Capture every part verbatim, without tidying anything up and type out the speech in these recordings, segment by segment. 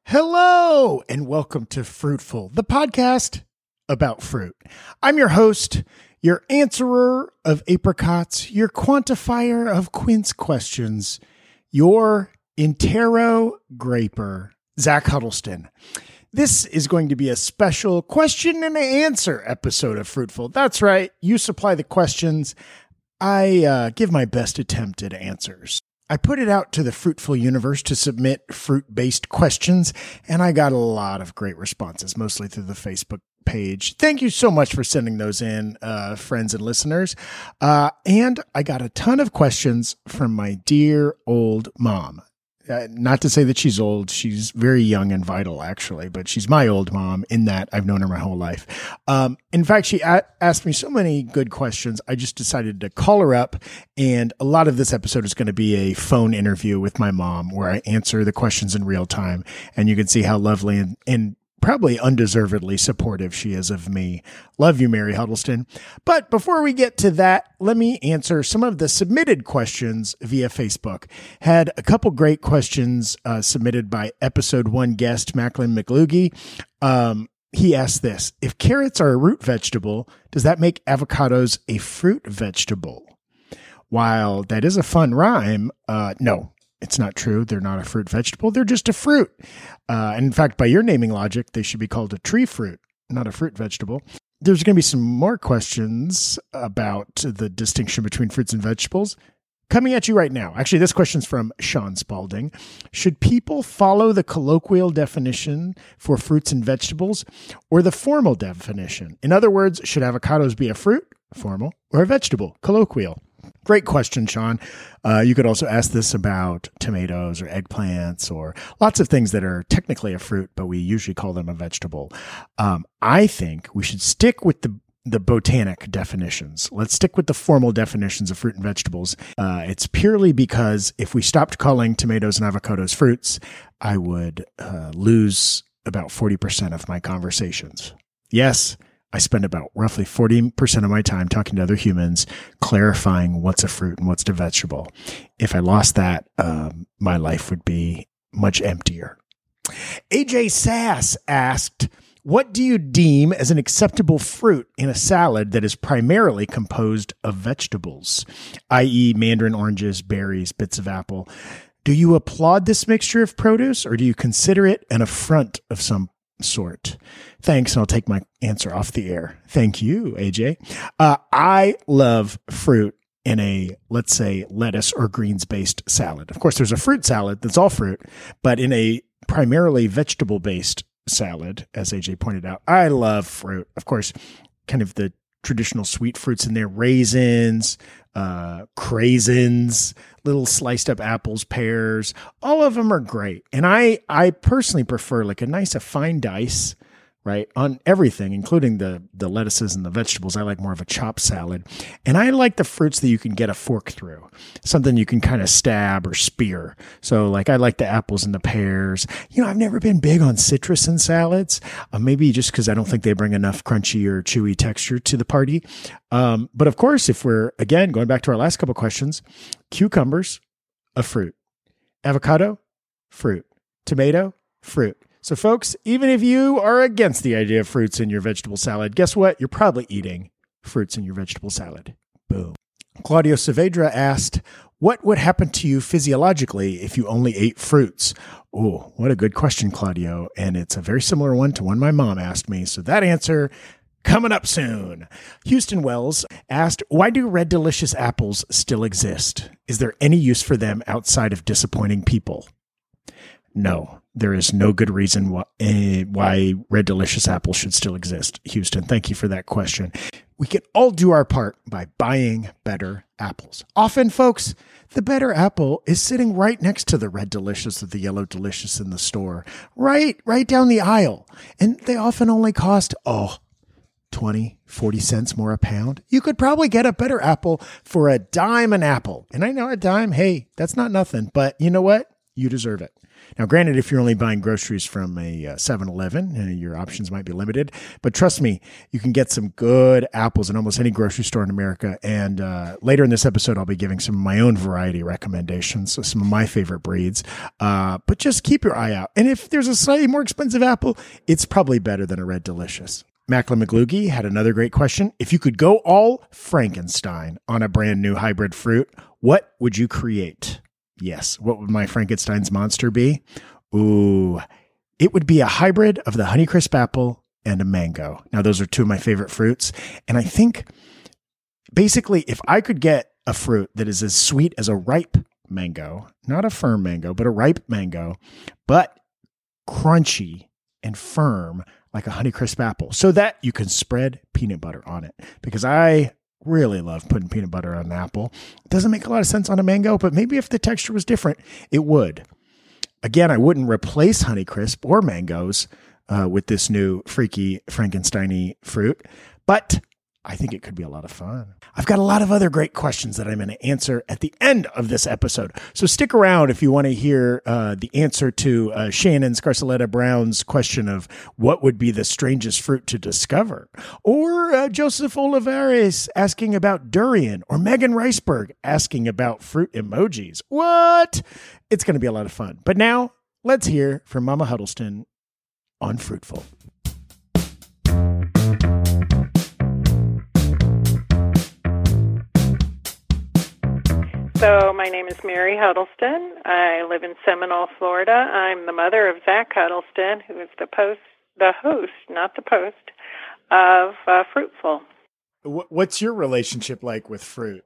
Hello, and welcome to Fruitful, the podcast about fruit. I'm your host, your answerer of apricots, your quantifier of quince questions, your interrograper, Zach Huddleston. This is going to be a special question and answer episode of Fruitful. That's right, you supply the questions. I uh, give my best attempt at answers. I put it out to the Fruitful universe to submit fruit-based questions, and I got a lot of great responses, mostly through the Facebook page. Thank you so much for sending those in, uh, friends and listeners. Uh, and I got a ton of questions from my dear old mom. Uh, not to say that she's old. She's very young and vital, actually, but she's my old mom in that I've known her my whole life. Um, in fact, she a- asked me so many good questions. I just decided to call her up, and a lot of this episode is going to be a phone interview with my mom where I answer the questions in real time, and you can see how lovely and, and probably undeservedly supportive she is of me. Love you, Mary Huddleston. But before we get to that, let me answer some of the submitted questions via Facebook. Had a couple great questions uh, submitted by episode one guest, Macklin McLugie. Um, he asked this: if carrots are a root vegetable, does that make avocados a fruit vegetable? While that is a fun rhyme, uh, no. It's not true. They're not a fruit vegetable. They're just a fruit. Uh, and in fact, by your naming logic, they should be called a tree fruit, not a fruit vegetable. There's going to be some more questions about the distinction between fruits and vegetables coming at you right now. Actually, this question's from Sean Spalding. Should people follow the colloquial definition for fruits and vegetables or the formal definition? In other words, should avocados be a fruit, formal, or a vegetable, colloquial? Great question, Sean. Uh, you could also ask this about tomatoes or eggplants or lots of things that are technically a fruit, but we usually call them a vegetable. Um, I think we should stick with the the botanic definitions. Let's stick with the formal definitions of fruit and vegetables. Uh, it's purely because if we stopped calling tomatoes and avocados fruits, I would uh, lose about forty percent of my conversations. Yes, I spend about roughly forty percent of my time talking to other humans, clarifying what's a fruit and what's a vegetable. If I lost that, um, my life would be much emptier. A J Sass asked, what do you deem as an acceptable fruit in a salad that is primarily composed of vegetables, that is mandarin oranges, berries, bits of apple? Do you applaud this mixture of produce, or do you consider it an affront of some sort? Thanks, and I'll take my answer off the air. Thank you, A J. Uh, I love fruit in a, let's say, lettuce or greens-based salad. Of course, there's a fruit salad that's all fruit, but in a primarily vegetable-based salad, as A J pointed out, I love fruit. Of course, kind of the traditional sweet fruits in there, raisins, uh, craisins, little sliced up apples, pears, all of them are great. And I, I personally prefer like a nice, a fine dice, right, on everything, including the, the lettuces and the vegetables. I like more of a chopped salad. And I like the fruits that you can get a fork through, something you can kind of stab or spear. So like I like the apples and the pears. You know, I've never been big on citrus in salads, uh, maybe just because I don't think they bring enough crunchy or chewy texture to the party. Um, but of course, if we're, again, going back to our last couple questions, cucumbers, a fruit. Avocado, fruit. Tomato, fruit. So folks, even if you are against the idea of fruits in your vegetable salad, guess what? You're probably eating fruits in your vegetable salad. Boom. Claudio Saavedra asked, what would happen to you physiologically if you only ate fruits? Oh, what a good question, Claudio. And it's a very similar one to one my mom asked me. So that answer coming up soon. Houston Wells asked, why do Red Delicious apples still exist? Is there any use for them outside of disappointing people? No, there is no good reason why, uh, why Red Delicious apples should still exist. Houston, thank you for that question. We can all do our part by buying better apples. Often, folks, the better apple is sitting right next to the Red Delicious or the Yellow Delicious in the store, right, right down the aisle. And they often only cost, oh, twenty, forty cents more a pound. You could probably get a better apple for a dime an apple. And I know a dime, hey, that's not nothing, but you know what? You deserve it. Now, granted, if you're only buying groceries from a uh, seven eleven, uh, your options might be limited. But trust me, you can get some good apples in almost any grocery store in America. And uh, later in this episode, I'll be giving some of my own variety recommendations, so some of my favorite breeds. Uh, but just keep your eye out. And if there's a slightly more expensive apple, it's probably better than a Red Delicious. Macklin McLugie had another great question. If you could go all Frankenstein on a brand new hybrid fruit, what would you create? Yes. What would my Frankenstein's monster be? Ooh, it would be a hybrid of the Honeycrisp apple and a mango. Now, those are two of my favorite fruits. And I think basically if I could get a fruit that is as sweet as a ripe mango, not a firm mango, but a ripe mango, but crunchy and firm like a Honeycrisp apple, so that you can spread peanut butter on it. Because I really love putting peanut butter on an apple. It doesn't make a lot of sense on a mango, but maybe if the texture was different, it would. Again, I wouldn't replace Honeycrisp or mangoes uh, with this new freaky Frankenstein-y fruit, but I think it could be a lot of fun. I've got a lot of other great questions that I'm going to answer at the end of this episode. So stick around if you want to hear uh, the answer to uh, Shannon Scarcelletta Brown's question of what would be the strangest fruit to discover, or uh, Joseph Olivares asking about durian, or Megan Riceberg asking about fruit emojis. What? It's going to be a lot of fun. But now let's hear from Mama Huddleston on Fruitful. So my name is Mary Huddleston. I live in Seminole, Florida. I'm the mother of Zach Huddleston, who is the post, the host, not the post, of uh, Fruitful. What's your relationship like with fruit?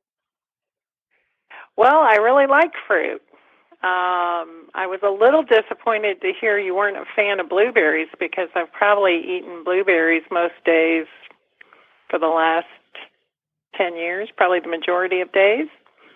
Well, I really like fruit. Um, I was a little disappointed to hear you weren't a fan of blueberries, because I've probably eaten blueberries most days for the last ten years, probably the majority of days.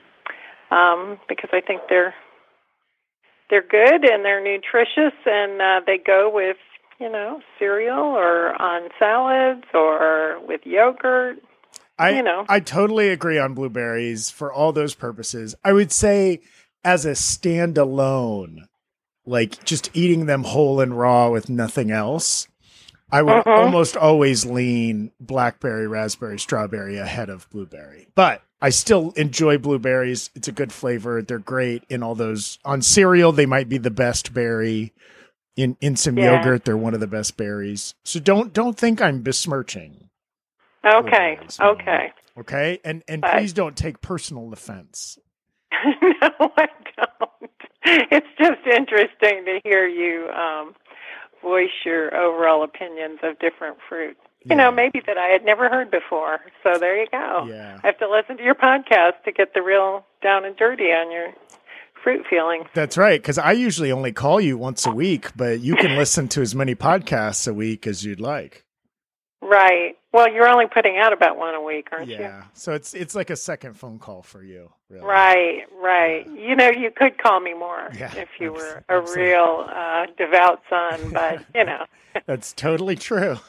Um, because I think they're they're good and they're nutritious, and uh, they go with, you know, cereal or on salads or with yogurt. I you know. I totally agree on blueberries for all those purposes. I would say as a standalone, like just eating them whole and raw with nothing else, I would uh-huh. almost always lean blackberry, raspberry, strawberry ahead of blueberry. But I still enjoy blueberries. It's a good flavor. They're great in all those. On cereal, they might be the best berry. In in some yeah. yogurt, they're one of the best berries. So don't don't think I'm besmirching. Okay. Okay. Okay. And and but, please don't take personal offense. No, I don't. It's just interesting to hear you um, voice your overall opinions of different fruits. You yeah. know, maybe that I had never heard before. So there you go. Yeah. I have to listen to your podcast to get the real down and dirty on your fruit feelings. That's right, because I usually only call you once a week, but you can listen to as many podcasts a week as you'd like. Right. Well, you're only putting out about one a week, aren't yeah. you? Yeah. So it's it's like a second phone call for you, really. Right, right. Yeah. You know, you could call me more yeah, if you abs- were a absolutely. real uh, devout son, but, you know. That's totally true.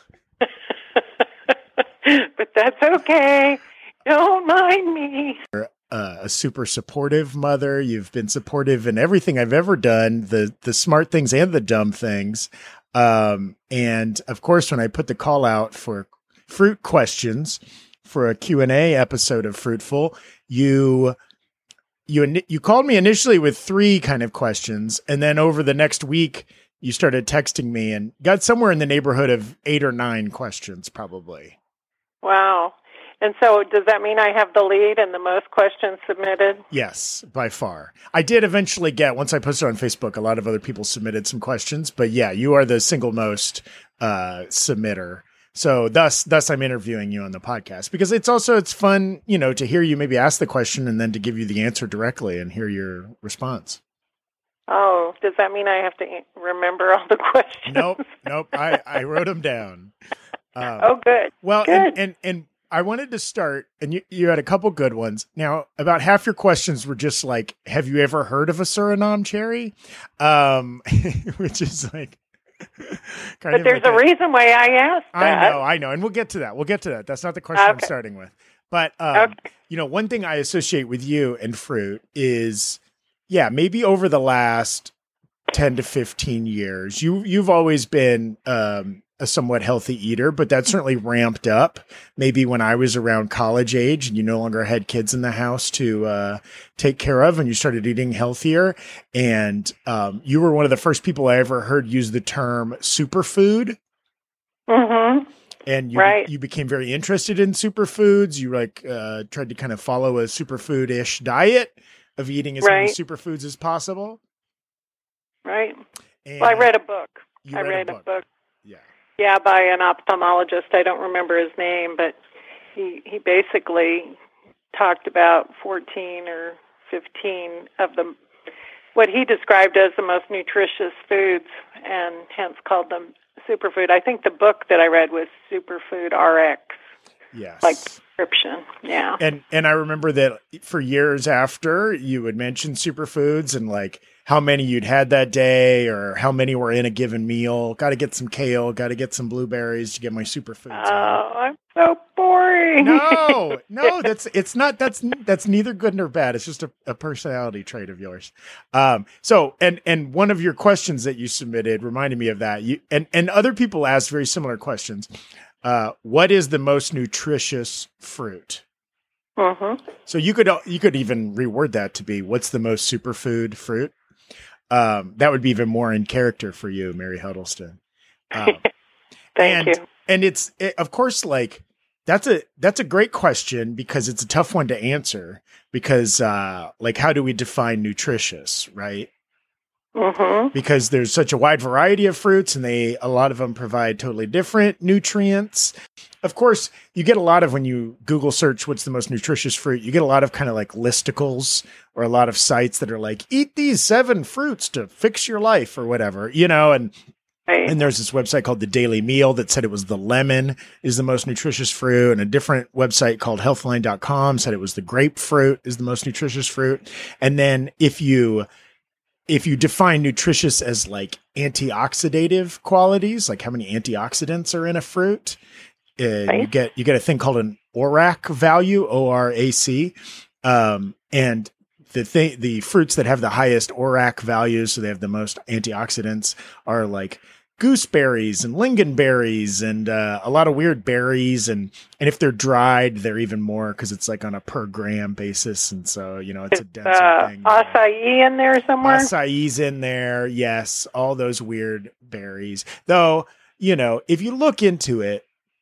But that's okay. Don't mind me. You're uh, a super supportive mother. You've been supportive in everything I've ever done, the the smart things and the dumb things. Um, and of course, when I put the call out for fruit questions for a Q and A episode of Fruitful, you you you called me initially with three kind of questions, and then over the next week, you started texting me and got somewhere in the neighborhood of eight or nine questions, probably. Wow. And so does that mean I have the lead and the most questions submitted? Yes, by far. I did eventually get, once I posted on Facebook, a lot of other people submitted some questions, but yeah, you are the single most uh, submitter. So thus, thus I'm interviewing you on the podcast, because it's also, it's fun, you know, to hear you maybe ask the question and then to give you the answer directly and hear your response. Oh, does that mean I have to remember all the questions? Nope, nope. I, I wrote them down. Um, oh, good. Well, good. And, and, and I wanted to start, and you, you had a couple good ones. Now, about half your questions were just like, have you ever heard of a Suriname cherry? Um, which is like, kind but of there's like a, a reason why I asked that. I know, I know. And we'll get to that. We'll get to that. That's not the question okay. I'm starting with. But, um, okay. you know, one thing I associate with you and fruit is, yeah, maybe over the last ten to fifteen years. You, you've always been um, a somewhat healthy eater, but that certainly ramped up maybe when I was around college age and you no longer had kids in the house to uh, take care of and you started eating healthier. And um, you were one of the first people I ever heard use the term superfood. Mm-hmm. And you, right. you became very interested in superfoods. You like uh, tried to kind of follow a superfood-ish diet of eating as right. many superfoods as possible. Right. And well, I read a book. You I read, read a book. a book. Yeah. Yeah, by an ophthalmologist. I don't remember his name, but he he basically talked about fourteen or fifteen of the what he described as the most nutritious foods, and hence called them superfood. I think the book that I read was Superfood R X. Yes. Like prescription. Yeah. And and I remember that for years after you would mention superfoods and like how many you'd had that day or how many were in a given meal. Got to get some kale, got to get some blueberries to get my superfoods. Oh, I'm so boring. No, no, that's, it's not, that's, that's neither good nor bad. It's just a, a personality trait of yours. Um, so, and, and one of your questions that you submitted reminded me of that. You, and, and other people asked very similar questions. Uh, what is the most nutritious fruit? Mm-hmm. So you could, you could even reword that to be, what's the most superfood fruit? Um, that would be even more in character for you, Mary Huddleston. Um, Thank and, you. And it's, it, of course, like, that's a, that's a great question because it's a tough one to answer because, uh, like, how do we define nutritious, right? Mm-hmm. Because there's such a wide variety of fruits and they, a lot of them provide totally different nutrients. Of course, you get a lot of when you Google search what's the most nutritious fruit, you get a lot of kind of like listicles or a lot of sites that are like, eat these seven fruits to fix your life or whatever, you know, and right. and there's this website called The Daily Meal that said it was the lemon is the most nutritious fruit. And a different website called healthline dot com said it was the grapefruit is the most nutritious fruit. And then if you If you define nutritious as like antioxidative qualities, like how many antioxidants are in a fruit, uh, right. you get you get a thing called an O R A C value, O R A C, um, and the thing the fruits that have the highest O R A C values, so they have the most antioxidants, are like gooseberries and lingonberries and uh, a lot of weird berries. And, and if they're dried, they're even more because it's like on a per gram basis. And so, you know, it's a denser uh, thing. Acai in there somewhere? Acai's in there. Yes. All those weird berries. Though, you know, if you look into it,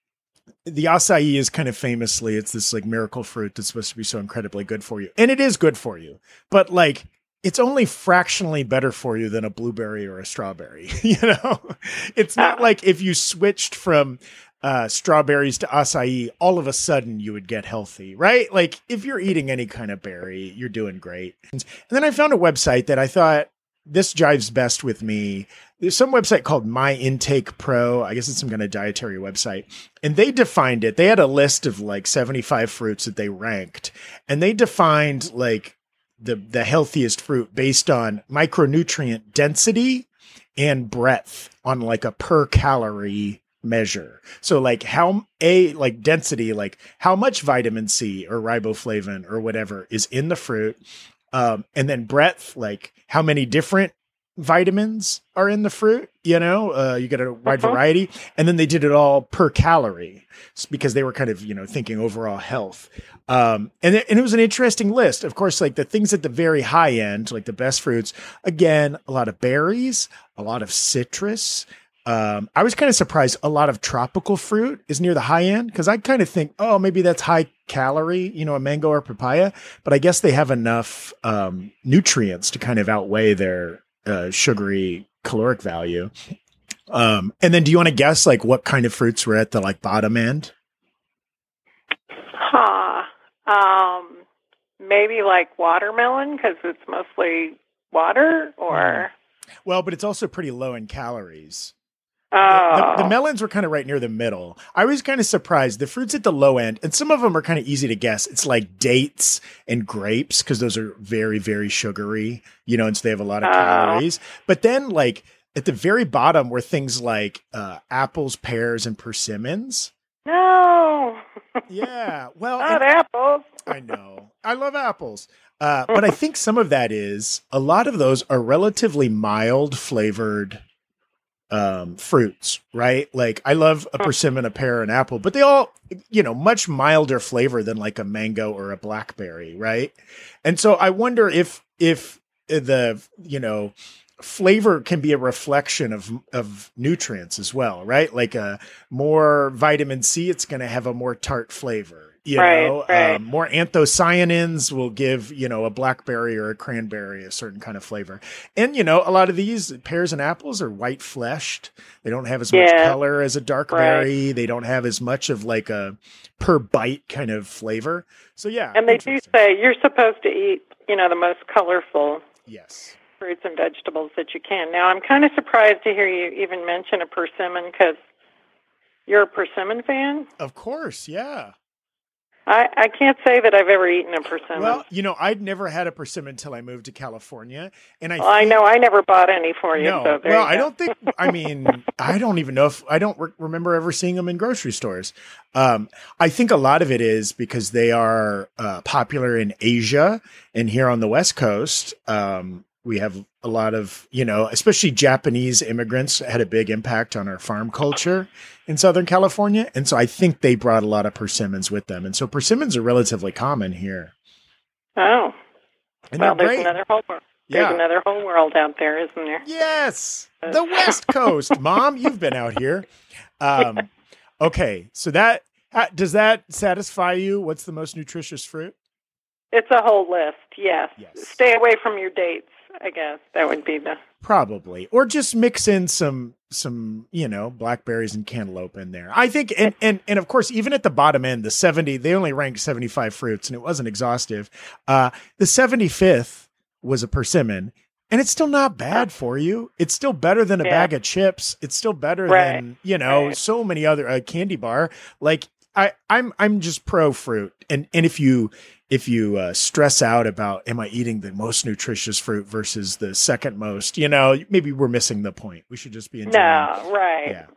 the acai is kind of famously, it's this like miracle fruit that's supposed to be so incredibly good for you. And it is good for you. But like, it's only fractionally better for you than a blueberry or a strawberry. You know, it's not like if you switched from uh, strawberries to acai, all of a sudden you would get healthy, right? Like if you're eating any kind of berry, you're doing great. And then I found a website that I thought this jives best with me. There's some website called My Intake Pro. I guess it's some kind of dietary website. And they defined it. They had a list of like seventy-five fruits that they ranked. And they defined like the the healthiest fruit based on micronutrient density and breadth on like a per calorie measure. So like how a like density, like how much vitamin C or riboflavin or whatever is in the fruit. Um, and then breadth, like how many different vitamins are in the fruit, you know, uh, you get a wide uh-huh. variety. And then they did it all per calorie because they were kind of, you know, thinking overall health. Um, and, it, and it was an interesting list. Of course, like the things at the very high end, like the best fruits, again, a lot of berries, a lot of citrus. Um, I was kind of surprised a lot of tropical fruit is near the high end because I kind of think, oh, maybe that's high calorie, you know, a mango or papaya, but I guess they have enough um, nutrients to kind of outweigh their uh, sugary caloric value. Um, and then do you want to guess like what kind of fruits were at the like bottom end? Huh. Um, maybe like watermelon because it's mostly water or. Well, but it's also pretty low in calories. Oh. The, the melons were kind of right near the middle. I was kind of surprised. The fruits at the low end, and some of them are kind of easy to guess. It's like dates and grapes because those are very, very sugary, you know, and so they have a lot of oh. calories. But then like at the very bottom were things like uh, apples, pears, and persimmons. No. Yeah. Well, Not and, apples. I know. I love apples. Uh, but I think some of that is a lot of those are relatively mild flavored um, fruits, right? Like I love a persimmon, a pear, an apple, but they all, you know, much milder flavor than like a mango or a blackberry, right? And so I wonder if if the, you know, flavor can be a reflection of of nutrients as well, right? Like a more vitamin C, it's going to have a more tart flavor. You right, know, right. Um, more anthocyanins will give, you know, a blackberry or a cranberry a certain kind of flavor. And, you know, a lot of these pears and apples are white fleshed. They don't have as much Yeah. color as a dark Right. berry. They don't have as much of like a per bite kind of flavor. So, yeah. And they do interesting. say you're supposed to eat, you know, the most colorful Yes. fruits and vegetables that you can. Now, I'm kind of surprised to hear you even mention a persimmon because you're a persimmon fan. Of course. Yeah. I, I can't say that I've ever eaten a persimmon. Well, you know, I'd never had a persimmon until I moved to California. And I Well, I think- know I never bought any for you. No, So there well, you I go. don't think. I mean, I don't even know if I don't re- remember ever seeing them in grocery stores. Um, I think a lot of it is because they are uh, popular in Asia and here on the West Coast. Um, we have a lot of, you know, especially Japanese immigrants had a big impact on our farm culture in Southern California, and so I think they brought a lot of persimmons with them, and so persimmons are relatively common here. Oh, And well, they're there's great. another whole world. There's Yeah. another whole world out there, isn't there? Yes, the West Coast, Mom. You've been out here. Um, okay, so that ha- does that satisfy you? What's the most nutritious fruit? It's a whole list. Yes. Yes. Stay away from your dates. I guess that would be the. Probably, or just mix in some some you know blackberries and cantaloupe in there. I think, and and and of course, even at the bottom end, the seventy, they only ranked seventy-five fruits, and it wasn't exhaustive. Uh, the seventy-fifth was a persimmon. And it's still not bad for you. It's still better than a Yeah. bag of chips. It's still better Right. than, you know, Right. so many other uh, candy bar. Like I, I'm, I'm just pro fruit. And, and if you, if you uh, stress out about, am I eating the most nutritious fruit versus the second most, you know, maybe we're missing the point. We should just be enjoying. No, right. Yeah.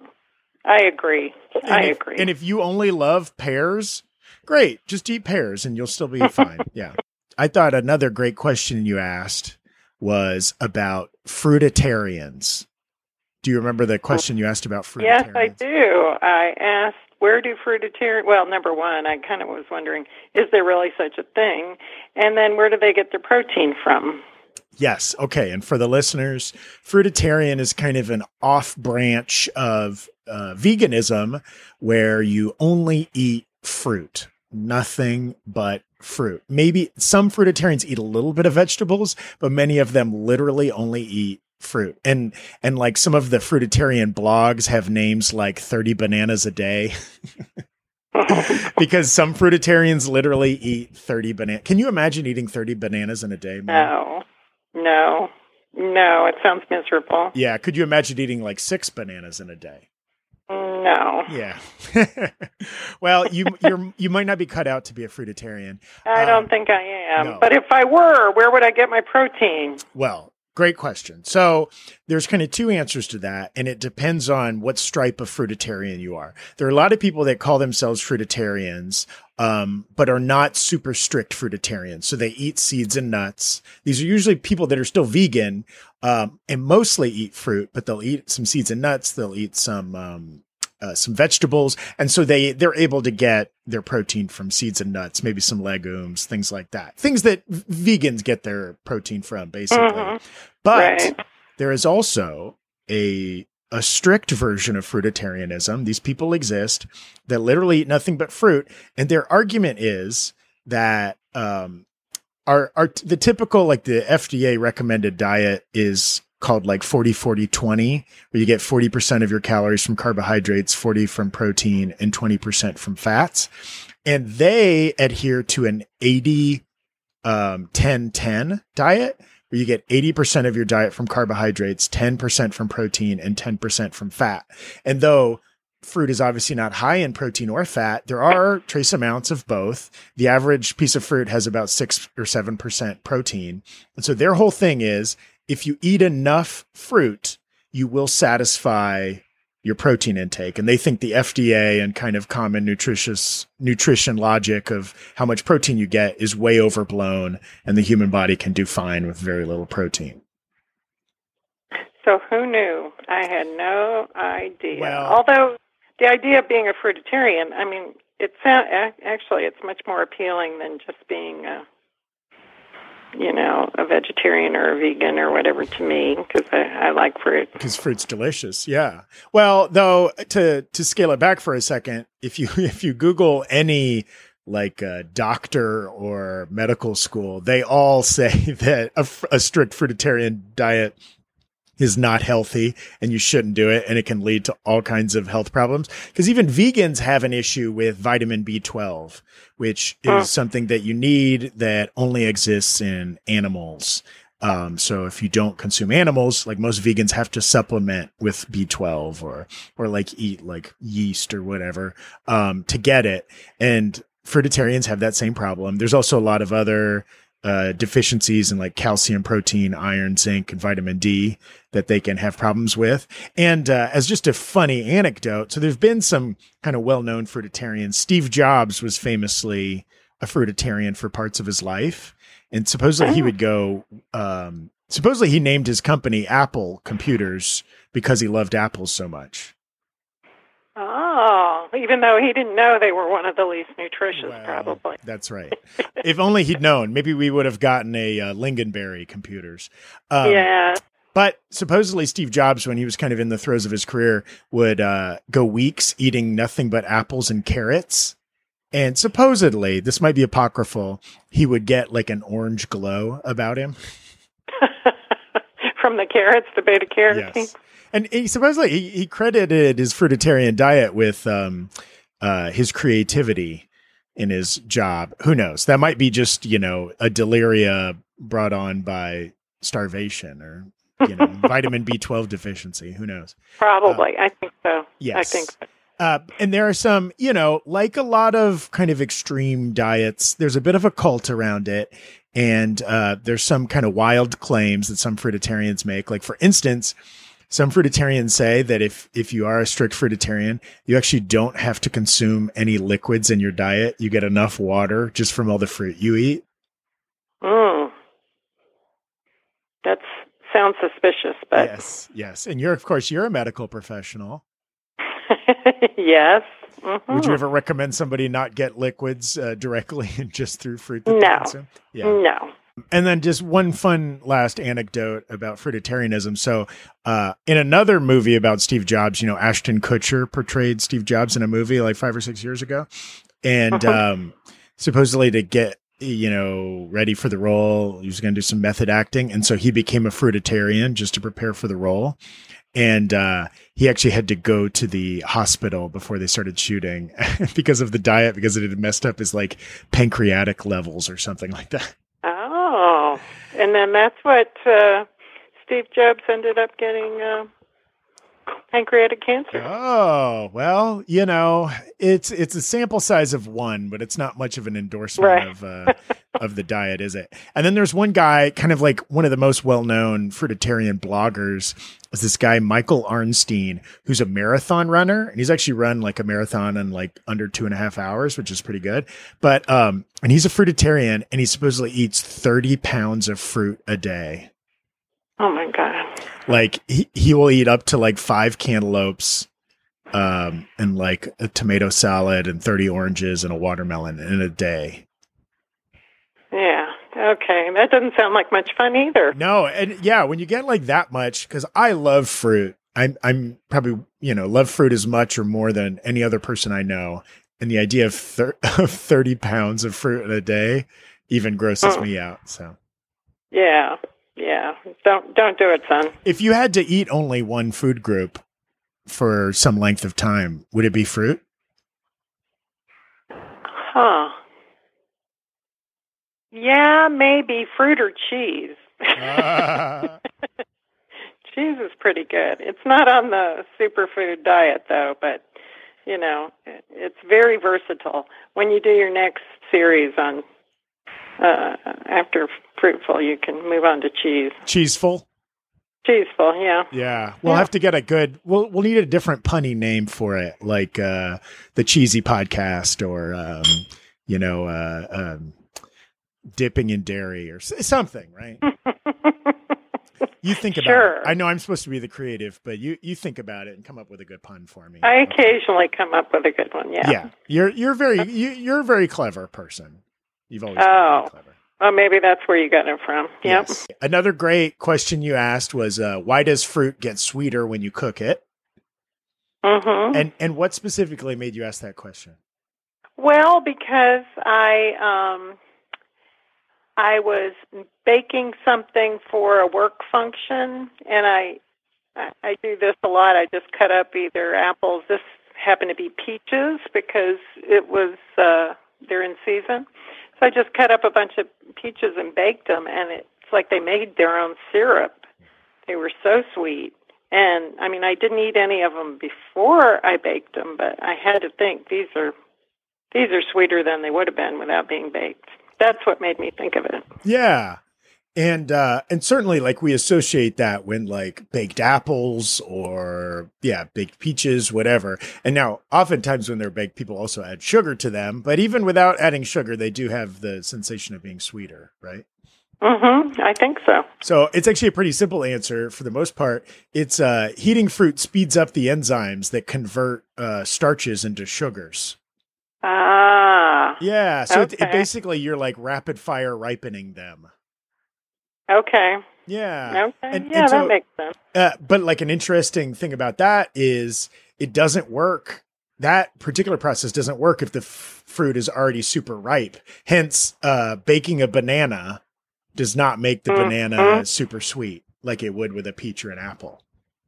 I agree. And I if, agree. And if you only love pears, great. Just eat pears and you'll still be fine. Yeah. I thought another great question you asked was about fruitarians. Do you remember the question you asked about fruitarians? Yes, I do. I asked, where do fruitarians, well, number one, I kind of was wondering, is there really such a thing? And then where do they get their protein from? Yes. Okay. And for the listeners, fruitarian is kind of an off branch of uh, veganism where you only eat fruit, nothing but fruit. Maybe some fruitarians eat a little bit of vegetables, but many of them literally only eat fruit. And and like some of the fruitarian blogs have names like thirty bananas a day. Because some fruitarians literally eat thirty bananas. Can you imagine eating thirty bananas in a day, Mom? No, no, no, it sounds miserable. Yeah. Could you imagine eating like six bananas in a day? No, Yeah. Well, you you're you might not be cut out to be a fruitarian. I Um, don't think I am. no. But if I were, where would I get my protein? Well, great question. So there's kind of two answers to that, and it depends on what stripe of fruitarian you are. There are a lot of people that call themselves fruitarians, um, but are not super strict fruitarians. So they eat seeds and nuts. These are usually people that are still vegan, um, and mostly eat fruit, but they'll eat some seeds and nuts. They'll eat some, um, uh, some vegetables. And so they, they're able to get their protein from seeds and nuts, maybe some legumes, things like that. Things that v- vegans get their protein from, basically. Mhm. But Right. there is also a a strict version of fruitarianism. These people exist that literally eat nothing but fruit, and their argument is that um, our our the typical, like the F D A recommended diet is called like forty forty twenty, where you get forty percent of your calories from carbohydrates, forty from protein, and twenty percent from fats. And they adhere to an eighty um, ten ten diet, where you get eighty percent of your diet from carbohydrates, ten percent from protein, and ten percent from fat. And though fruit is obviously not high in protein or fat, there are trace amounts of both. The average piece of fruit has about six or seven percent protein. And so their whole thing is, if you eat enough fruit, you will satisfy your protein intake. And they think the F D A and kind of common nutritious nutrition logic of how much protein you get is way overblown, and the human body can do fine with very little protein. So who knew? I had no idea. Well, although the idea of being a fruitarian, I mean, it's actually it's much more appealing than just being a, you know, a vegetarian or a vegan or whatever to me, because I, I like fruit. Because fruit's delicious, yeah. Well, though, to to scale it back for a second, if you if you Google any like a doctor or medical school, they all say that a, a strict fruitarian diet is not healthy and you shouldn't do it, and it can lead to all kinds of health problems. Because even vegans have an issue with vitamin B twelve, which is oh. something that you need that only exists in animals. Um, so if you don't consume animals, like most vegans have to supplement with B twelve or, or like eat like yeast or whatever, um, to get it. And fruitarians have that same problem. There's also a lot of other uh, deficiencies in like calcium, protein, iron, zinc, and vitamin D that they can have problems with. And uh, as just a funny anecdote, so there's been some kind of well-known fruitarians. Steve Jobs was famously a fruitarian for parts of his life. And supposedly he would go, um, supposedly he named his company Apple Computers because he loved apples so much. Oh, even though he didn't know they were one of the least nutritious, Well, probably. That's right. If only he'd known, maybe we would have gotten a uh, Lingonberry Computers. Um, yeah. But supposedly Steve Jobs, when he was kind of in the throes of his career, would uh, go weeks eating nothing but apples and carrots. And supposedly, this might be apocryphal, he would get like an orange glow about him. From the carrots, the beta carotene. Yes. And he supposedly he, he credited his fruitarian diet with um, uh, his creativity in his job. Who knows? That might be just, you know, a deliria brought on by starvation or, you know, vitamin B twelve deficiency. Who knows? Probably. Uh, I think so. Yes. I think so. Uh, and there are some, you know, like a lot of kind of extreme diets, there's a bit of a cult around it. And uh, there's some kind of wild claims that some fruitarians make. Like, for instance, some fruitarians say that if, if you are a strict fruitarian, you actually don't have to consume any liquids in your diet. You get enough water just from all the fruit you eat. Mm. That sounds suspicious, but yes, yes. And you're, of course, you're a medical professional. Yes. Mm-hmm. Would you ever recommend somebody not get liquids uh, directly and just through fruit that no. they consume? Yeah. No. And then just one fun last anecdote about fruitarianism. So uh, in another movie about Steve Jobs, you know, Ashton Kutcher portrayed Steve Jobs in a movie like five or six years ago. And um, supposedly to get, you know, ready for the role, he was going to do some method acting. And so he became a fruitarian just to prepare for the role. And uh, he actually had to go to the hospital before they started shooting because of the diet, because it had messed up his like pancreatic levels or something like that. Oh, and then that's what uh, Steve Jobs ended up getting uh, pancreatic cancer. Oh, well, you know, it's it's a sample size of one, but it's not much of an endorsement right. of uh, of the diet, is it? And then there's one guy, kind of like one of the most well-known fruitarian bloggers, is this guy, Michael Arnstein, who's a marathon runner. And he's actually run like a marathon in like under two and a half hours, which is pretty good. But, um, and he's a fruitarian and he supposedly eats thirty pounds of fruit a day. Oh my God. Like he, he will eat up to like five cantaloupes, um, and like a tomato salad and thirty oranges and a watermelon in a day. Yeah. Okay. That doesn't sound like much fun either. No. And yeah, when you get like that much, because I love fruit, I'm, I'm probably, you know, love fruit as much or more than any other person I know. And the idea of, thir- of thirty pounds of fruit in a day even grosses mm. me out. So, yeah. Yeah. Don't, don't do it, son. If you had to eat only one food group for some length of time, would it be fruit? Huh. Yeah, maybe fruit or cheese. Uh. Cheese is pretty good. It's not on the superfood diet, though, but, you know, it's very versatile. When you do your next series on uh, after Fruitful, you can move on to cheese. Cheeseful? cheeseful, yeah. Yeah. We'll yeah. have to get a good, we'll, we'll need a different punny name for it, like uh, the Cheesy Podcast or, um, you know, uh, um, Dipping in Dairy or s- something, right? You think about sure. it. I know I'm supposed to be the creative, but you, you think about it and come up with a good pun for me. I occasionally come up with a good one, yeah. Yeah. You're, you're very, you, you're a very clever person. You've always oh. been very clever. Well, maybe that's where you got it from. Yep. Yes. Another great question you asked was, uh, why does fruit get sweeter when you cook it? Mm-hmm. And and what specifically made you ask that question? Well, because I um, I was baking something for a work function, and I, I I do this a lot. I just cut up either apples. This happened to be peaches because it was uh, they're in season. So I just cut up a bunch of peaches and baked them, and it's like they made their own syrup. They were so sweet. And, I mean, I didn't eat any of them before I baked them, but I had to think these are these are sweeter than they would have been without being baked. That's what made me think of it. Yeah. And uh, and certainly, like, we associate that when, like, baked apples or, yeah, baked peaches, whatever. And now, oftentimes when they're baked, people also add sugar to them. But even without adding sugar, they do have the sensation of being sweeter, right? Mm-hmm. I think so. So it's actually a pretty simple answer for the most part. It's uh, heating fruit speeds up the enzymes that convert uh, starches into sugars. Ah. Yeah. So okay. it, it basically, you're like rapid fire ripening them. Okay. Yeah. Okay. And, yeah, and so, that makes sense. Uh, but like an interesting thing about that is it doesn't work. That particular process doesn't work if the f- fruit is already super ripe. Hence, uh, baking a banana does not make the mm-hmm. banana super sweet like it would with a peach or an apple.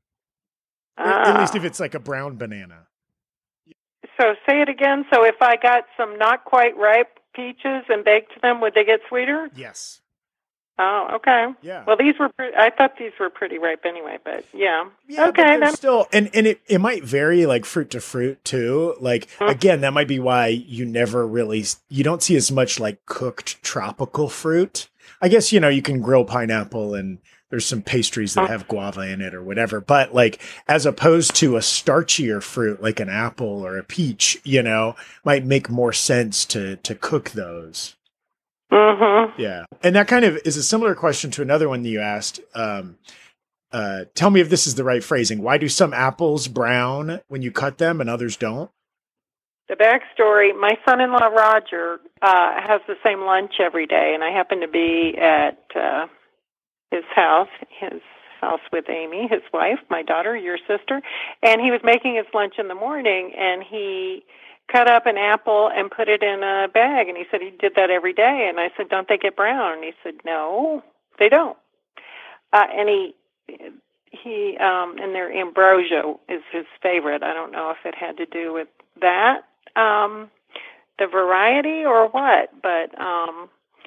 Ah. At least if it's like a brown banana. So say it again. So if I got some not quite ripe peaches and baked them, would they get sweeter? Yes. Oh, okay. Yeah. Well, these were, pre- I thought these were pretty ripe anyway, but yeah. Yeah, okay. Then still, and, and it, it might vary like fruit to fruit too. Like, mm-hmm. again, that might be why you never really, you don't see as much like cooked tropical fruit. I guess, you know, you can grill pineapple and there's some pastries that have guava in it or whatever. But like, as opposed to a starchier fruit, like an apple or a peach, you know, might make more sense to, to cook those. Mm-hmm. Yeah. And that kind of is a similar question to another one that you asked. Um, uh, tell me if this is the right phrasing. Why do some apples brown when you cut them and others don't? The backstory, my son-in-law, Roger, uh, has the same lunch every day, and I happen to be at uh, his house, his house with Amy, his wife, my daughter, your sister, and he was making his lunch in the morning, and he cut up an apple and put it in a bag, and he said he did that every day, and I said, don't they get brown? And he said, no, they don't. Uh, and he, he, um, and their ambrosia is his favorite. I don't know if it had to do with that, um, the variety or what, but um,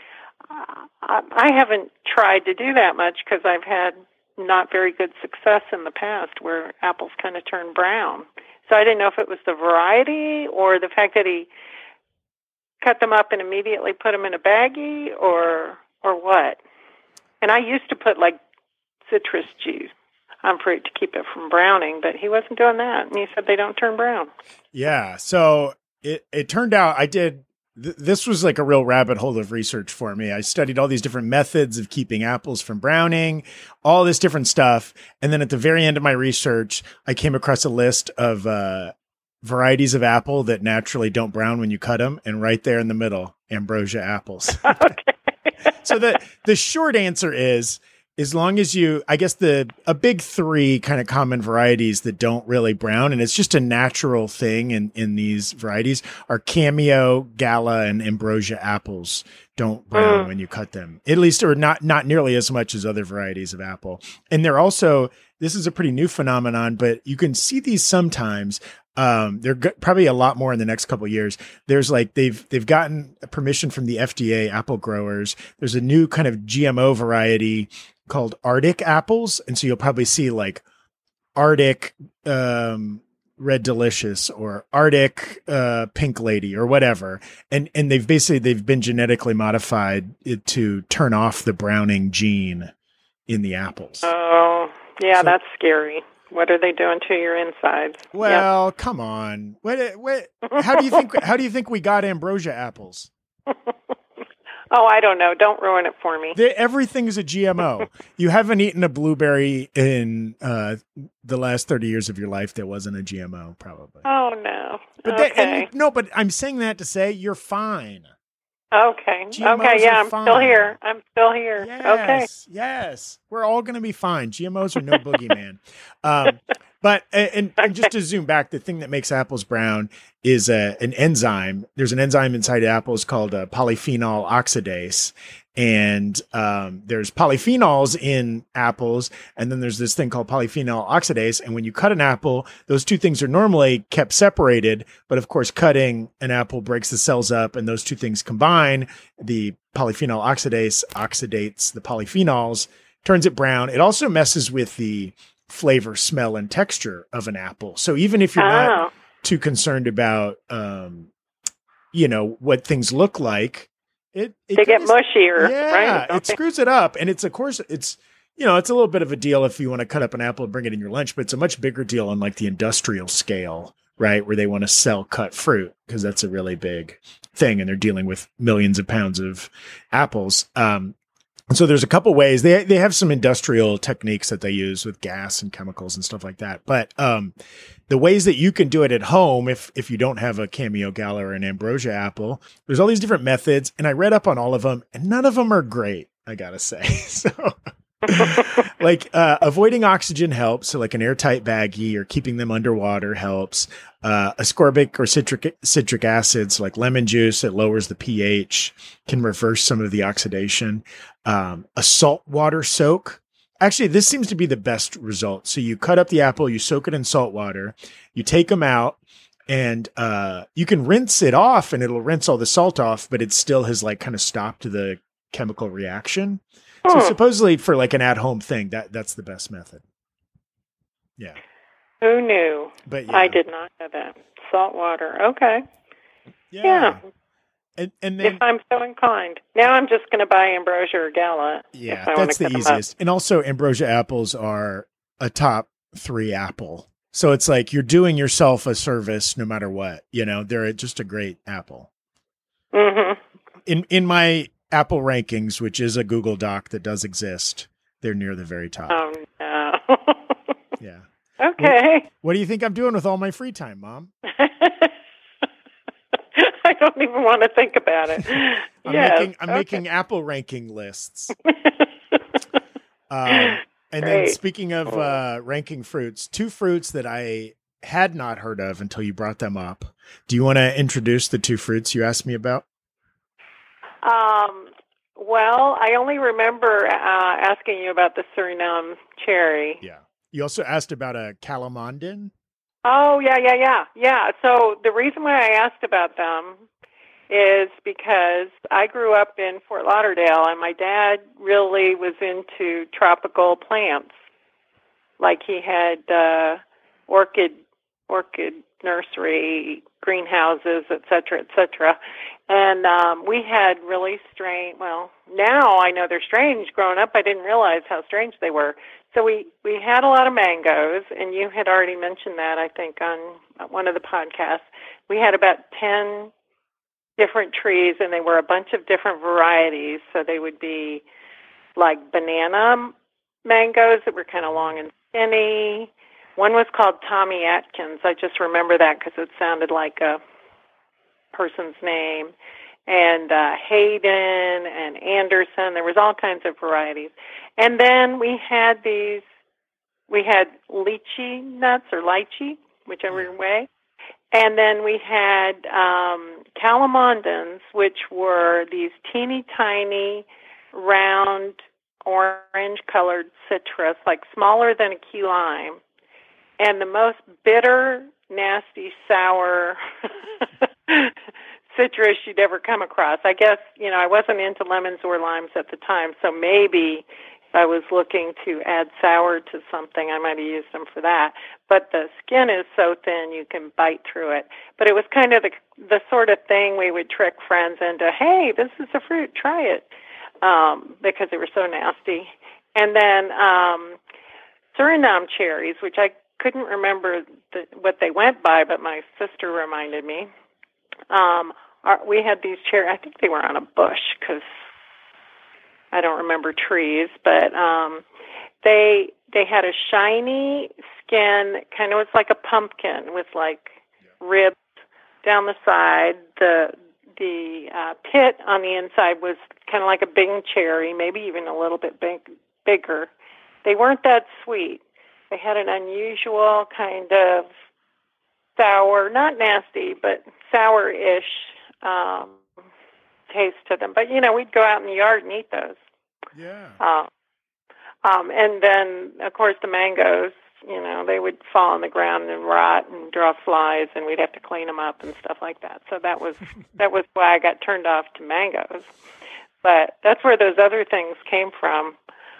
I, I haven't tried to do that much because I've had not very good success in the past where apples kind of turn brown. So I didn't know if it was the variety or the fact that he cut them up and immediately put them in a baggie or or what. And I used to put like citrus juice on fruit to keep it from browning, but he wasn't doing that. And he said they don't turn brown. Yeah. So it, it turned out I did. Th- this was like a real rabbit hole of research for me. I studied all these different methods of keeping apples from browning, all this different stuff. And then at the very end of my research, I came across a list of uh, varieties of apple that naturally don't brown when you cut them. And right there in the middle, ambrosia apples. Okay. So the, the short answer is, as long as you, I guess the, a big three kind of common varieties that don't really brown, and it's just a natural thing in, in these varieties, are Cameo, Gala, and Ambrosia apples don't brown mm. when you cut them, at least, or not, not nearly as much as other varieties of apple. And they're also, this is a pretty new phenomenon, but you can see these sometimes. Um, they're g- probably a lot more in the next couple of years. There's like, they've, they've gotten permission from the F D A, apple growers. There's a new kind of G M O variety called Arctic apples. And so you'll probably see like Arctic, um, Red Delicious or Arctic, uh, Pink Lady or whatever. And, and they've basically, they've been genetically modified it to turn off the browning gene in the apples. Oh, Yeah, So- that's scary. What are they doing to your insides? Well, come on. What, what, how do you think, how do you think we got ambrosia apples? Oh, I don't know. Don't ruin it for me. They, everything's a G M O. You haven't eaten a blueberry in uh, the last thirty years of your life that wasn't a G M O, probably. Oh, no. But okay. that, and, no, but I'm saying that to say you're fine. Okay. G M Os okay. Yeah, are I'm fine. still here. I'm still here. Yes, okay. yes. We're all going to be fine. G M Os are no boogeyman. Um, but, and, and just to zoom back, the thing that makes apples brown is a, an enzyme. There's an enzyme inside apples called a polyphenol oxidase. And um, there's polyphenols in apples, and then there's this thing called polyphenol oxidase. And when you cut an apple, those two things are normally kept separated. But of course, cutting an apple breaks the cells up, and those two things combine. The polyphenol oxidase oxidates the polyphenols, turns it brown. It also messes with the flavor, smell, and texture of an apple. So even if you're Oh. not too concerned about, um, you know, what things look like, It, it They get kinda- mushier, yeah, right? it screws it up. And it's, of course, it's, you know, it's a little bit of a deal if you want to cut up an apple and bring it in your lunch, but it's a much bigger deal on like the industrial scale, right? Where they want to sell cut fruit because that's a really big thing. And they're dealing with millions of pounds of apples. Um, and so there's a couple ways they, they have some industrial techniques that they use with gas and chemicals and stuff like that. But, um, the ways that you can do it at home, if if you don't have a Cameo Gala or an Ambrosia apple, there's all these different methods, and I read up on all of them, and none of them are great, I gotta say. So, like uh, avoiding oxygen helps, so like an airtight baggie or keeping them underwater helps. Uh, ascorbic or citric citric acids, like lemon juice, it lowers the pH, can reverse some of the oxidation. Um, a saltwater soak. Actually, this seems to be the best result. So you cut up the apple, you soak it in salt water, you take them out, and uh, you can rinse it off, and it'll rinse all the salt off, but it still has like kind of stopped the chemical reaction. So Hmm. supposedly for like an at-home thing, that that's the best method. Yeah, Who knew? but yeah, I did not know that. Salt water. Okay. Yeah, Yeah. and and then If I'm so inclined. Now I'm just going to buy Ambrosia or Gala. yeah, if I wanna that's the cut 'em up. easiest. And also, ambrosia apples are a top three apple. So it's like you're doing yourself a service no matter what. You know, they're just a great apple. Mm-hmm. In in my Apple rankings, which is a Google Doc that does exist, they're near the very top. Oh, no. Yeah. Okay. What do you think I'm doing with all my free time, Mom? I don't even want to think about it. I'm yes. making I'm okay. making Apple ranking lists. Um, and then Great. speaking of uh, ranking fruits, two fruits that I had not heard of until you brought them up. Do you want to introduce the two fruits you asked me about? Um, well, I only remember uh, asking you about the Suriname cherry. Yeah. You also asked about a calamondin. Oh, yeah, yeah, yeah. Yeah. So the reason why I asked about them is because I grew up in Fort Lauderdale, and my dad really was into tropical plants. Like he had uh, orchid, orchid nursery, greenhouses, et cetera, et cetera. And um, we had really strange, well, now I know they're strange. Growing up, I didn't realize how strange they were. So we, we had a lot of mangoes, and you had already mentioned that, I think, on one of the podcasts. We had about ten different trees, and they were a bunch of different varieties. So they would be like banana mangoes that were kind of long and skinny. One was called Tommy Atkins. I just remember that because it sounded like a person's name. And uh, Hayden and Anderson. There was all kinds of varieties. And then we had these, we had lychee nuts or lychee, whichever way. And then we had um, calamondins, which were these teeny tiny, round, orange-colored citrus, like smaller than a key lime. And the most bitter, nasty, sour citrus you'd ever come across. I guess, you know, I wasn't into lemons or limes at the time, so maybe if I was looking to add sour to something, I might have used them for that. But the skin is so thin you can bite through it. But it was kind of the, the sort of thing we would trick friends into, hey, this is a fruit, try it, um, because they were so nasty. And then um, Suriname cherries, which I couldn't remember the, what they went by, but my sister reminded me. Um, our, we had these cherries. I think they were on a bush because I don't remember trees, but um, they they had a shiny skin, kind of was like a pumpkin with like ribs down the side. The the uh, pit on the inside was kind of like a Bing cherry, maybe even a little bit big, bigger. They weren't that sweet. They had an unusual kind of sour, not nasty, but sour-ish um, taste to them. But, you know, we'd go out in the yard and eat those. Yeah. Uh, um, and then, of course, the mangoes, you know, they would fall on the ground and rot and draw flies, and we'd have to clean them up and stuff like that. So that was that was why I got turned off to mangoes. But that's where those other things came from.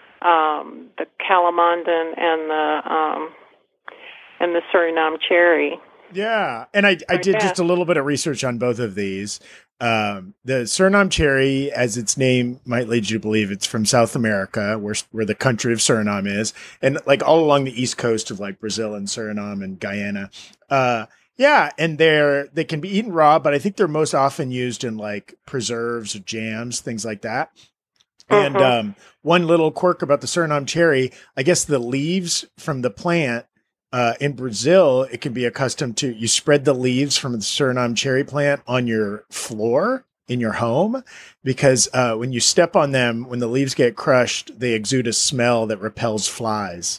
Um, the calamondin and the um, and the Suriname cherry. Yeah, and I I did just a little bit of research on both of these. Um, the Suriname cherry, as its name might lead you to believe, it's from South America, where where the country of Suriname is, and like all along the east coast of like Brazil and Suriname and Guyana. Uh, yeah, and they're they can be eaten raw, but I think they're most often used in like preserves, jams, things like that. And uh-huh. um, one little quirk about the Suriname cherry, I guess the leaves from the plant uh, in Brazil, it can be accustomed to, you spread the leaves from the Suriname cherry plant on your floor in your home, because uh, when you step on them, when the leaves get crushed, they exude a smell that repels flies.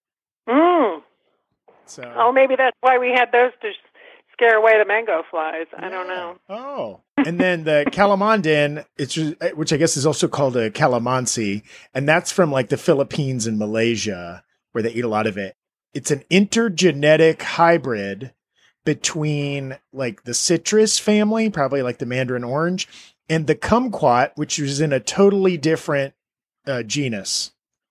Mm. So, oh, maybe that's why we had those to scare away the mango flies. I yeah. don't know. Oh. And then the calamondin, it's just, which I guess is also called a calamansi, and that's from like the Philippines and Malaysia, where they eat a lot of it. It's an intergenetic hybrid between like the citrus family, probably like the mandarin orange, and the kumquat, which is in a totally different uh, genus.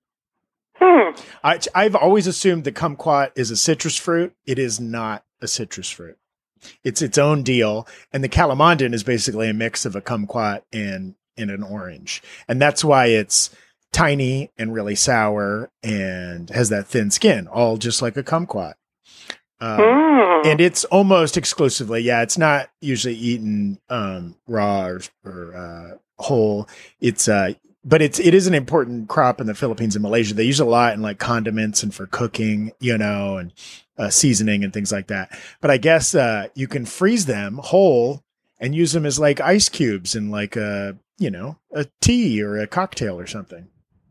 Hmm. I, I've always assumed the kumquat is a citrus fruit. It is not a citrus fruit. It's its own deal. And the calamondin is basically a mix of a kumquat and, and an orange. And that's why it's tiny and really sour and has that thin skin, all just like a kumquat. Um, mm. And it's almost exclusively, yeah, it's not usually eaten um, raw or, or uh, whole. It's, uh, but it's, it is an important crop in the Philippines and Malaysia. They use it a lot in like condiments and for cooking, you know, and uh, seasoning and things like that. But I guess uh, you can freeze them whole and use them as like ice cubes in like a, you know, a tea or a cocktail or something.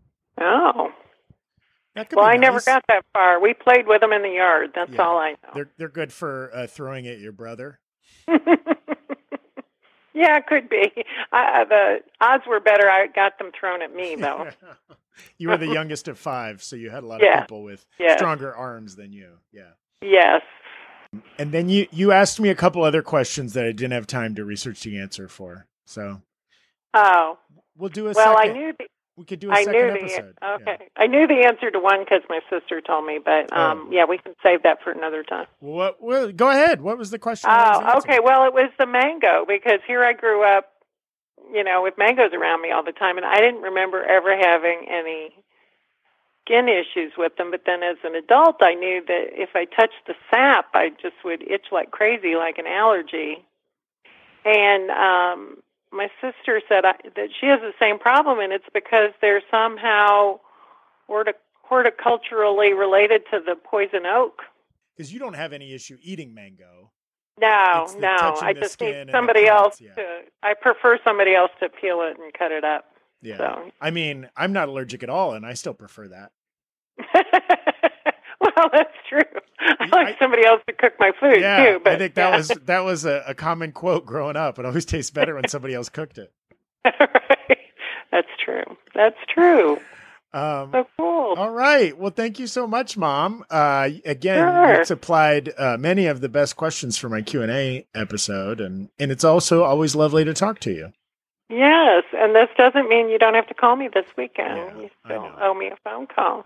Oh. Well, I nice. never got that far. We played with them in the yard. That's yeah. all I know. They're they're good for uh, throwing at your brother. Yeah, it could be. I, the odds were better. I got them thrown at me, though. You were the youngest of five, so you had a lot yeah. of people with yeah. stronger arms than you. Yeah. Yes. And then you, you asked me a couple other questions that I didn't have time to research the answer for. So. Oh. We'll do a well, second. I knew the, we could do a I second knew the, episode. Okay. Yeah. I knew the answer to one because my sister told me, but um, oh. yeah, we can save that for another time. Well, what, well, go ahead. What was the question? Oh, okay. Well, it was the mango, because here I grew up, you know, with mangoes around me all the time, and I didn't remember ever having any skin issues with them. But then as an adult, I knew that if I touched the sap, I just would itch like crazy, like an allergy. And um, my sister said I, that she has the same problem, and it's because they're somehow hortic- horticulturally related to the poison oak. Because you don't have any issue eating mango. No, no. I just need somebody else yeah. to, I prefer somebody else to peel it and cut it up. Yeah. So. I mean, I'm not allergic at all, and I still prefer that. Well, that's true. I like I, somebody else to cook my food yeah, too. But I think that yeah. was that was a, a common quote growing up. It always tastes better when somebody else cooked it. Right. That's true. That's true. Um, so cool. All right. Well, thank you so much, Mom. Uh, again, sure. you supplied uh, many of the best questions for my Q and A episode, and, and it's also always lovely to talk to you. Yes, and this doesn't mean you don't have to call me this weekend. Yeah, you still owe me a phone call.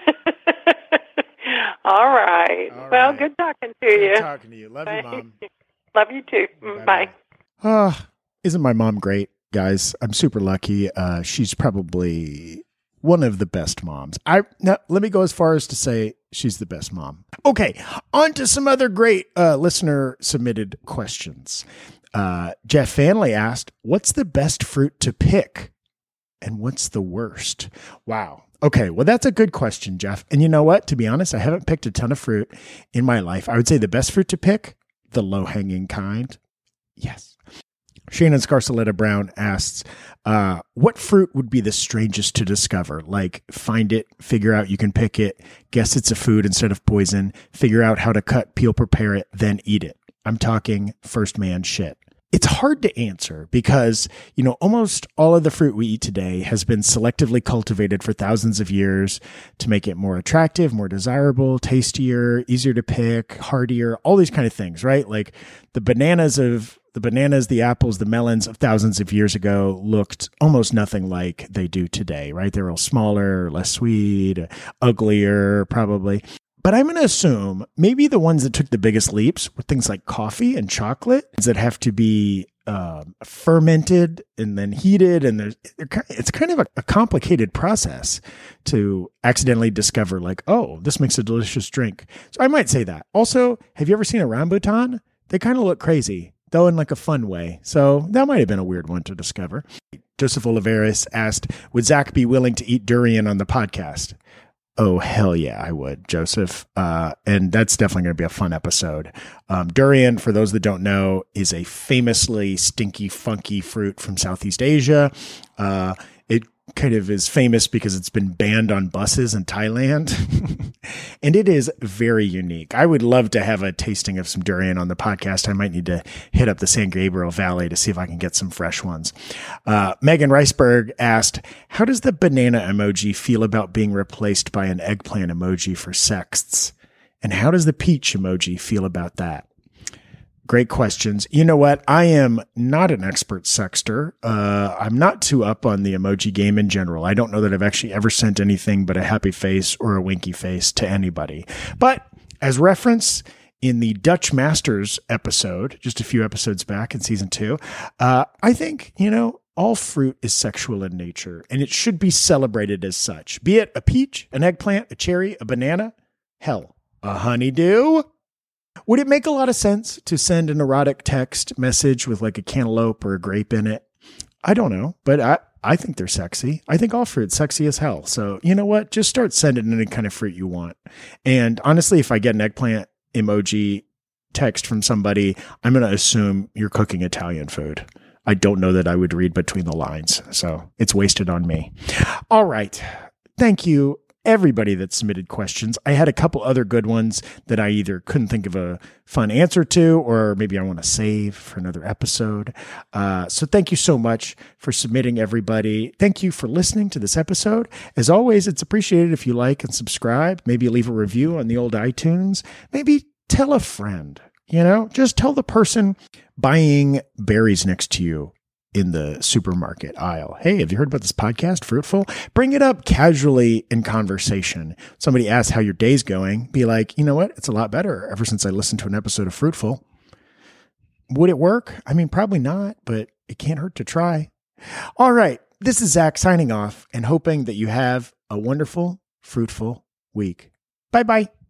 All right. All well, right. good talking to good you. Good talking to you. Love Bye. you, Mom. Love you too. Bye. Bye. Oh, isn't my mom great, guys? I'm super lucky. Uh, she's probably one of the best moms. I now, let me go as far as to say she's the best mom. Okay, on to some other great uh, listener submitted questions. Uh, Jeff Fanley asked, what's the best fruit to pick? And what's the worst? Wow. Okay, well, that's a good question, Jeff. And you know what? To be honest, I haven't picked a ton of fruit in my life. I would say the best fruit to pick, the low-hanging kind. Yes. Shannon Scarceletta Brown asks, uh, what fruit would be the strangest to discover? Like, find it, figure out you can pick it, guess it's a food instead of poison, figure out how to cut, peel, prepare it, then eat it. I'm talking first man shit. It's hard to answer because, you know, almost all of the fruit we eat today has been selectively cultivated for thousands of years to make it more attractive, more desirable, tastier, easier to pick, hardier, all these kind of things, right? Like the bananas of the bananas, the apples, the melons of thousands of years ago looked almost nothing like they do today, right? They're all smaller, less sweet, uglier, probably. But I'm going to assume maybe the ones that took the biggest leaps were things like coffee and chocolate that have to be um, fermented and then heated. And there's, it's kind of a, a complicated process to accidentally discover like, oh, this makes a delicious drink. So I might say that. Also, have you ever seen a rambutan? They kind of look crazy, though in like a fun way. So that might have been a weird one to discover. Joseph Oliveris asked, would Zach be willing to eat durian on the podcast? Oh, hell yeah, I would, Joseph. Uh, and that's definitely going to be a fun episode. Um, durian, for those that don't know, is a famously stinky, funky fruit from Southeast Asia. Uh, it kind of is famous because it's been banned on buses in Thailand. And it is very unique. I would love to have a tasting of some durian on the podcast. I might need to hit up the San Gabriel Valley to see if I can get some fresh ones. Uh, Megan Reisberg asked, how does the banana emoji feel about being replaced by an eggplant emoji for sexts? And how does the peach emoji feel about that? Great questions. You know what? I am not an expert sexter. Uh, I'm not too up on the emoji game in general. I don't know that I've actually ever sent anything but a happy face or a winky face to anybody. But as reference, in the Dutch Masters episode, just a few episodes back in season two, uh, I think, you know, all fruit is sexual in nature, and it should be celebrated as such. Be it a peach, an eggplant, a cherry, a banana, hell, a honeydew. Would it make a lot of sense to send an erotic text message with like a cantaloupe or a grape in it? I don't know, but I, I think they're sexy. I think all fruit's sexy as hell. So you know what? Just start sending any kind of fruit you want. And honestly, if I get an eggplant emoji text from somebody, I'm going to assume you're cooking Italian food. I don't know that I would read between the lines, so it's wasted on me. All right. Thank you, everybody that submitted questions. I had a couple other good ones that I either couldn't think of a fun answer to, or maybe I want to save for another episode. Uh, so thank you so much for submitting, everybody. Thank you for listening to this episode. As always, it's appreciated if you like and subscribe. Maybe leave a review on the old iTunes. Maybe tell a friend, you know, just tell the person buying berries next to you in the supermarket aisle. Hey, have you heard about this podcast, Fruitful? Bring it up casually in conversation. Somebody asks how your day's going. Be like, you know what? It's a lot better ever since I listened to an episode of Fruitful. Would it work? I mean, probably not, but it can't hurt to try. All right. This is Zach signing off and hoping that you have a wonderful, fruitful week. Bye-bye.